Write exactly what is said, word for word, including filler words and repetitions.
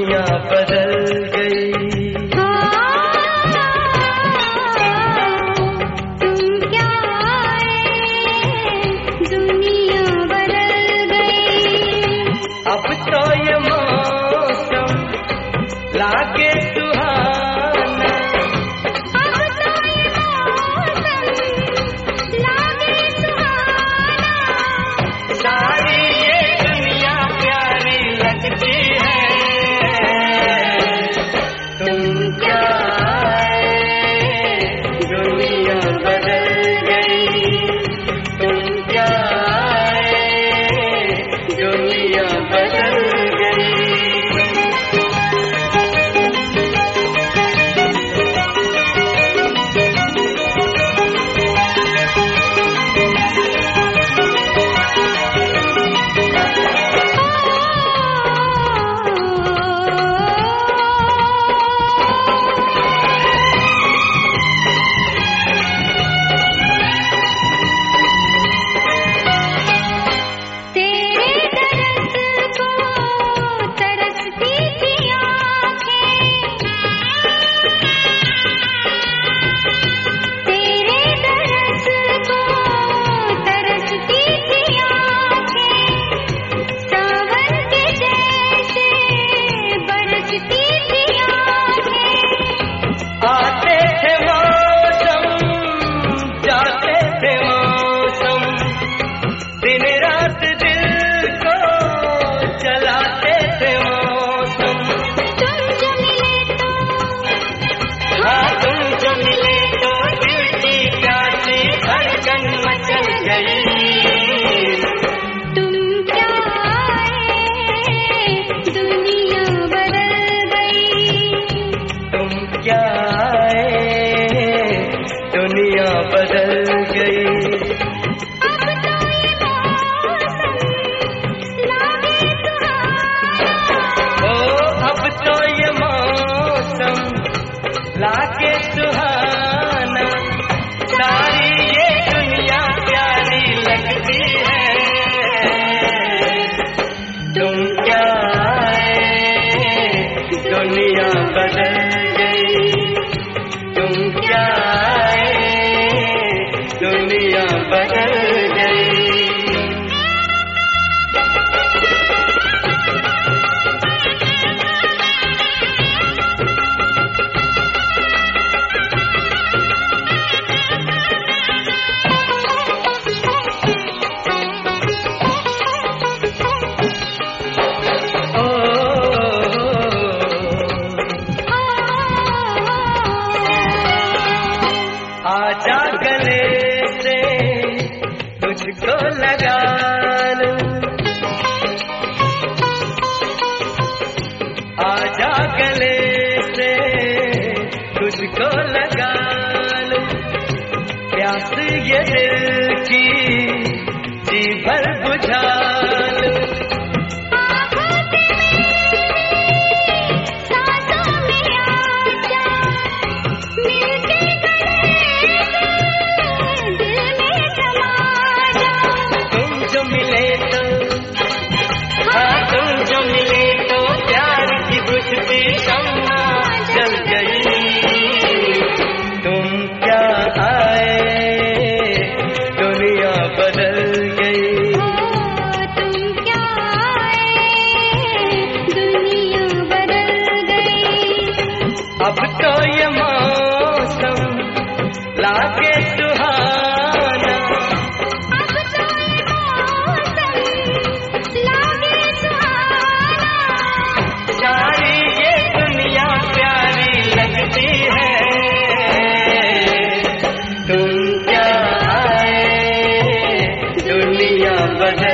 दुनिया बदल गई। अब तो ये मौसम लागे सुहाना, अब तो ये मौसम लागे सुहाना, सारी ये दुनिया प्यारी लगती है। तुम क्या आए, दुनिया बदल गई। तुम क्या आए, दुनिया बदल गई। आते थे मौसम, जाते थे मौसम, दिन रात दिल को चलाते थे मौसम। तुम जो मिले तो, हाँ तुम जो मिले तो दिल की प्यासी धड़कन मचल गई। तुम क्या आए, दुनिया बदल गई। तुम क्या आए, दुनिया बदल गई। अब तो ये मौसम लागे सुहाना, ओ अब तो ये मौसम लागे सुहाना, सारी ये दुनिया प्यारी लगती है। तुम क्या आए, दुनिया बदल गई। तुम क्या आए, दुनिया बदल गई। ओ आजा गले से तुझको लगा लूं, आजा गले से तुझको लगा लूं, प्यास ये दिल की जी भर बुझा लूं। आँखों से मेरी सांसों में आजा, मिलके गले से दिल में समा जा। तुम जो मिले तो, हाँ तुम जो मिले तो प्यार की बुझती शम्मा जल गई। तुम क्या आए, दुनिया बदल गई। ओ तुम क्या आए, दुनिया बदल गई। अब तो ये मौसम लागे सुहाना, अब तो ये मौसम लागे सुहाना, सारी ये दुनिया प्यारी लगती है। तुम क्या आए, दुनिया बदल